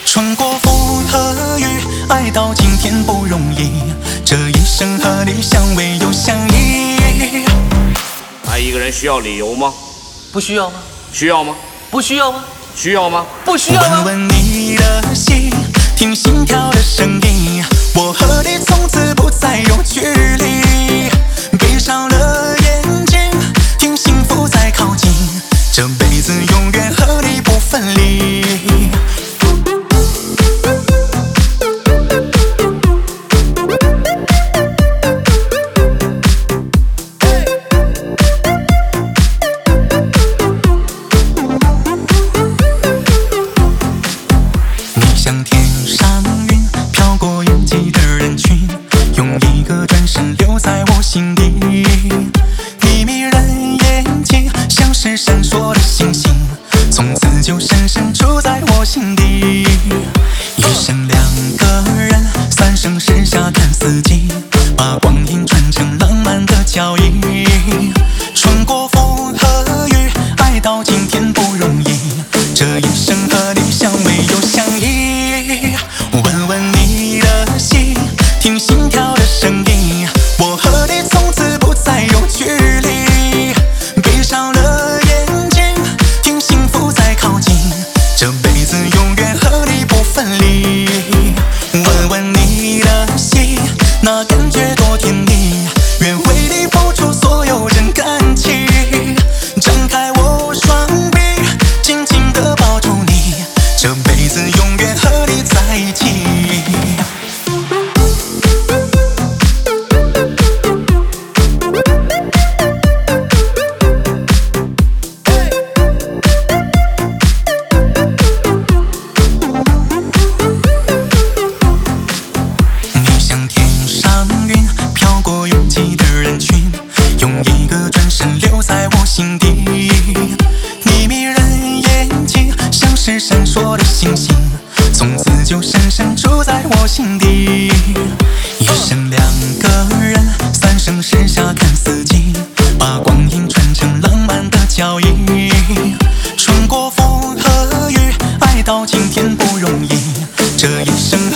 穿过风和雨，爱到今天不容易。这一生和你相偎又相依。 爱一个人需要理由吗？ 不需要吗？ 需要吗？ 不需要吗？ 需要吗？ 不需要吗？ 问问你的心，听心跳的声音。我和你从此不再有距离。闭上了眼睛，听幸福在靠近。这辈子永远和你不分离。像天上云，飘过拥挤的人群，用一个转身留在我心底。你迷人眼睛，像是闪烁的星星，从此就深深住在我心底。一生两个人，三生石下看四季，把光阴传成浪漫的脚印。穿过风和雨，爱到今天不容易。这一生和你相偎又相依。问问你的心，听心跳的声音。我和你从此不再有距离。闭上了眼睛，听幸福在靠近。这辈子永远和你不分离。问问你的心，那感觉多甜蜜。愿为你付出所有真感情。张开我双臂，紧紧地抱住你。这辈子永远和你在一起。你像天上云，飘过拥挤的人群，用一个转身留在我心底。你迷人眼睛，像是闪烁的星星，从此就深深住在我心底。一生两个人，三生石下看四季，把光阴传成浪漫的脚印。穿过风和雨，爱到今天不容易。这一生